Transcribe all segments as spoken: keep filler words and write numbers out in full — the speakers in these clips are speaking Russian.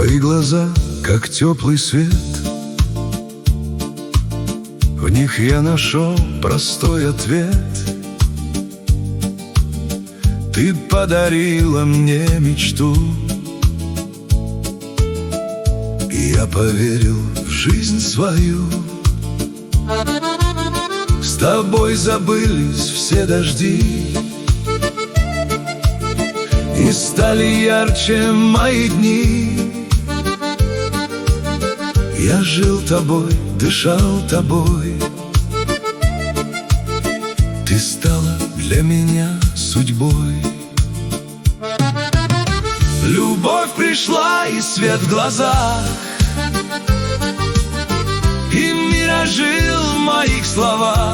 Твои глаза, как теплый свет, в них я нашел простой ответ. Ты подарила мне мечту, и я поверил в жизнь свою. С тобой забылись все дожди, и стали ярче мои дни. Я жил тобой, дышал тобой, ты стала для меня судьбой. Любовь пришла и свет в глазах, и мир ожил в моих словах.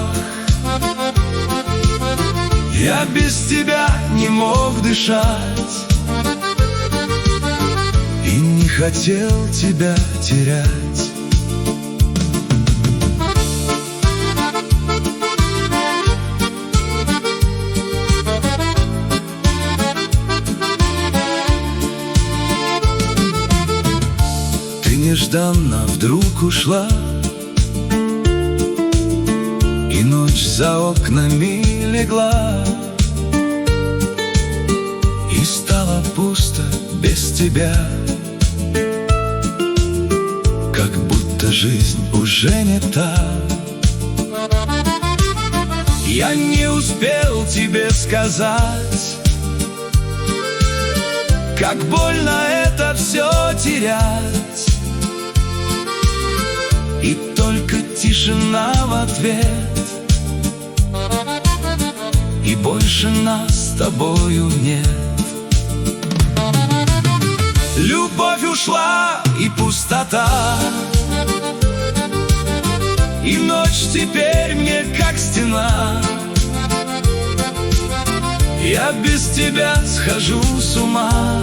Я без тебя не мог дышать и не хотел тебя терять. Ты нежданно вдруг ушла, и ночь за окнами легла, и стало пусто без тебя, как будто жизнь уже не та. Я не успел тебе сказать, как больно это все терять, и только тишина в ответ, и больше нас с тобою нет. Любовь ушла и пустота, и ночь теперь мне как стена. Я без тебя схожу с ума,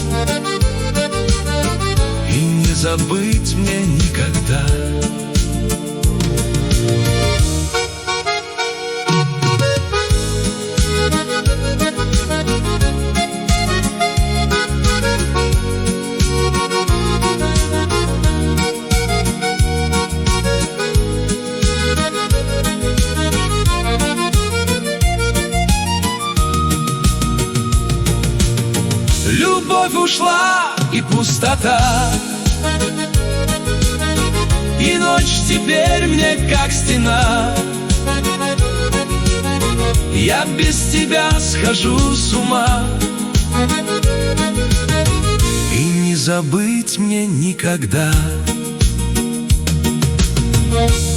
и не забыть мне никогда. Любовь ушла и пустота, и ночь теперь мне как стена. Я без тебя схожу с ума, и не забыть мне никогда.